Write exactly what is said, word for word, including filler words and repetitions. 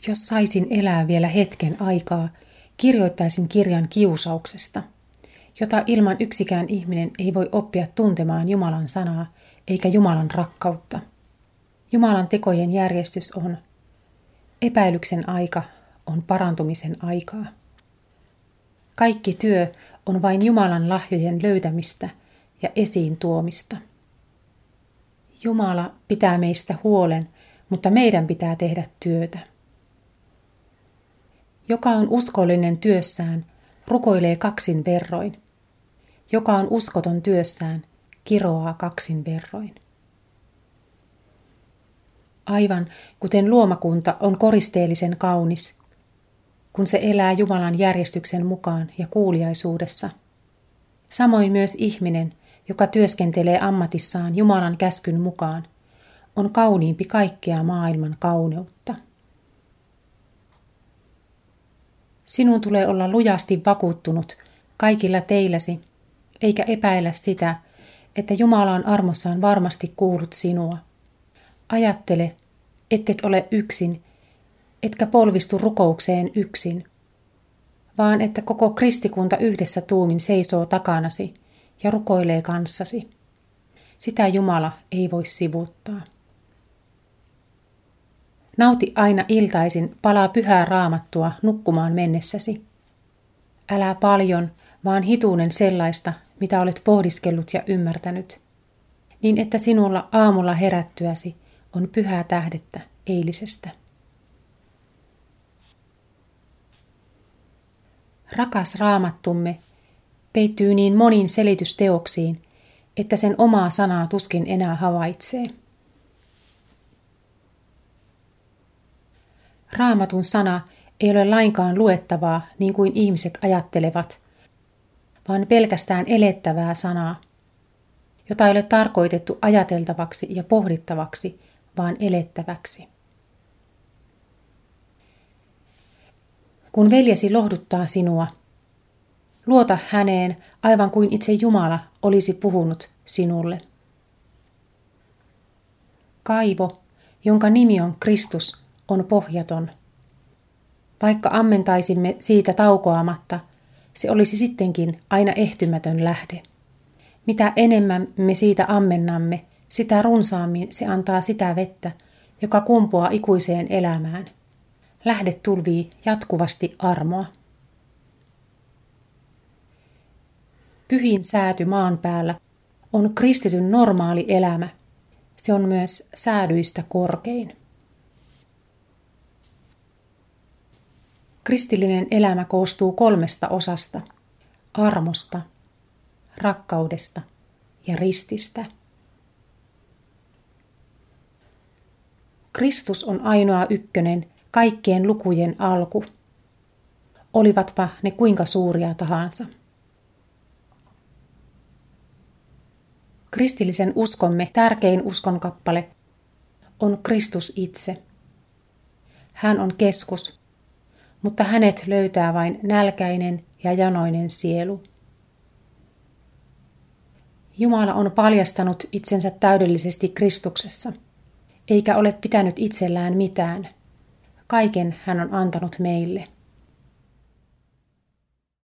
Jos saisin elää vielä hetken aikaa, kirjoittaisin kirjan kiusauksesta, jota ilman yksikään ihminen ei voi oppia tuntemaan Jumalan sanaa eikä Jumalan rakkautta. Jumalan tekojen järjestys on: epäilyksen aika on parantumisen aikaa. Kaikki työ on vain Jumalan lahjojen löytämistä ja esiin tuomista. Jumala pitää meistä huolen, mutta meidän pitää tehdä työtä. Joka on uskollinen työssään, rukoilee kaksin verroin. Joka on uskoton työssään, kiroaa kaksin verroin. Aivan kuten luomakunta on koristeellisen kaunis, kun se elää Jumalan järjestyksen mukaan ja kuuliaisuudessa. Samoin myös ihminen, joka työskentelee ammatissaan Jumalan käskyn mukaan, on kauniimpi kaikkea maailman kauneutta. Sinun tulee olla lujasti vakuuttunut kaikilla teilläsi, eikä epäillä sitä, että Jumala on armossaan varmasti kuullut sinua. Ajattele, ettet ole yksin, etkä polvistu rukoukseen yksin, vaan että koko kristikunta yhdessä tuumin seisoo takanasi ja rukoilee kanssasi. Sitä Jumala ei voi sivuuttaa. Nauti aina iltaisin palaa pyhää raamattua nukkumaan mennessäsi. Älä paljon, vaan hitunen sellaista, mitä olet pohdiskellut ja ymmärtänyt, niin että sinulla aamulla herättyäsi on pyhää tähdettä eilisestä. Rakas raamattumme peittyy niin moniin selitysteoksiin, että sen omaa sanaa tuskin enää havaitsee. Raamatun sana ei ole lainkaan luettavaa niin kuin ihmiset ajattelevat, vaan pelkästään elettävää sanaa, jota ei ole tarkoitettu ajateltavaksi ja pohdittavaksi, vaan elettäväksi. Kun veljesi lohduttaa sinua, luota häneen aivan kuin itse Jumala olisi puhunut sinulle. Kaivo, jonka nimi on Kristus, on pohjaton. Vaikka ammentaisimme siitä taukoamatta, se olisi sittenkin aina ehtymätön lähde. Mitä enemmän me siitä ammennamme, sitä runsaammin se antaa sitä vettä, joka kumpuaa ikuiseen elämään. Lähde tulvii jatkuvasti armoa. Pyhin sääty maan päällä on kristityn normaali elämä. Se on myös säädyistä korkein. Kristillinen elämä koostuu kolmesta osasta: armosta, rakkaudesta ja rististä. Kristus on ainoa ykkönen, kaikkien lukujen alku, olivatpa ne kuinka suuria tahansa. Kristillisen uskomme tärkein uskonkappale on Kristus itse. Hän on keskus, mutta hänet löytää vain nälkäinen ja janoinen sielu. Jumala on paljastanut itsensä täydellisesti Kristuksessa, eikä ole pitänyt itsellään mitään. Kaiken hän on antanut meille.